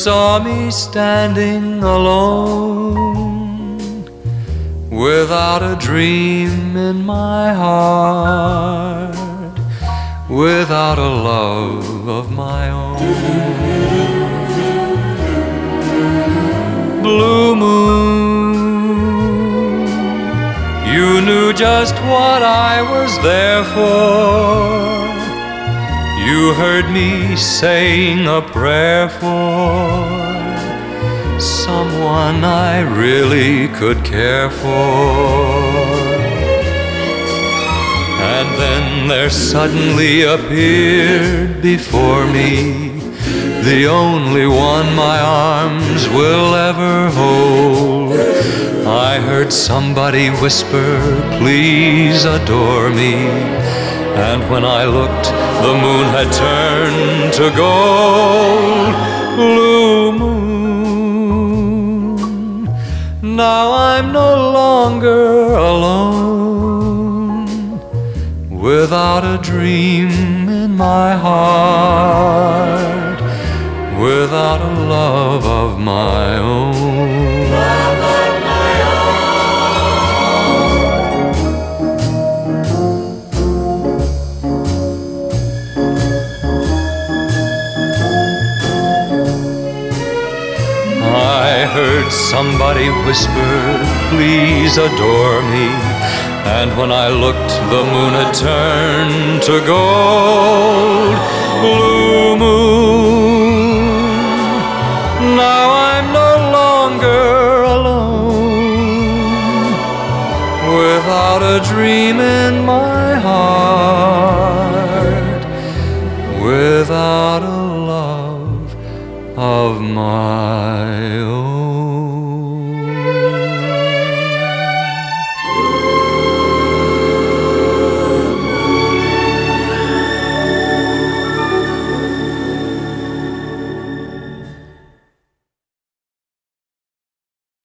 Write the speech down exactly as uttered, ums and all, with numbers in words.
saw me standing alone, without a dream in my heart, without a love of my own. Blue moon, you knew just what I was there for. You heard me saying a prayer for someone I really could care for. And then there suddenly appeared before me the only one my arms will ever hold. I heard somebody whisper, please adore me. And when I looked, the moon had turned to gold. Blue moon, now I'm no longer alone, without a dream in my heart, without a love of my own. I heard somebody whisper, please adore me. And when I looked, the moon had turned to gold. Blue moon, now I'm no longer alone, without a dream in my